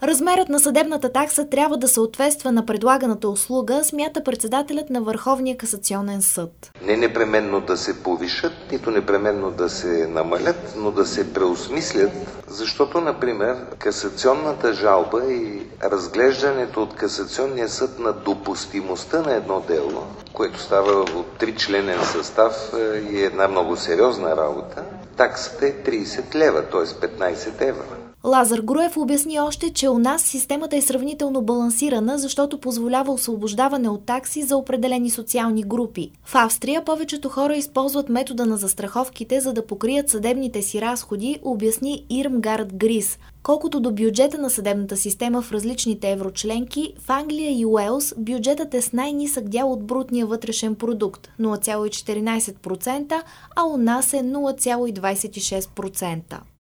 Размерът на съдебната такса трябва да съответства на предлаганата услуга, смята председателят на Върховния касационен съд. Не непременно да се повишат, нито непременно да се намалят, но да се преосмислят, защото, например, касационната жалба и разглеждането от касационния съд на допустимостта на едно дело, което става от 3-членен състав и една много сериозна работа, таксата е 30 лева, т.е. 15 евро. Лазар Груев обясни още, че у нас системата е сравнително балансирана, защото позволява освобождаване от такси за определени социални групи. В Австрия повечето хора използват метода на застраховките, за да покрият съдебните си разходи, обясни Ирмгард Грис. Колкото до бюджета на съдебната система в различните еврочленки, в Англия и Уелс бюджетът е с най-нисък дял от брутния вътрешен продукт – 0,14%, а у нас е 0,26%.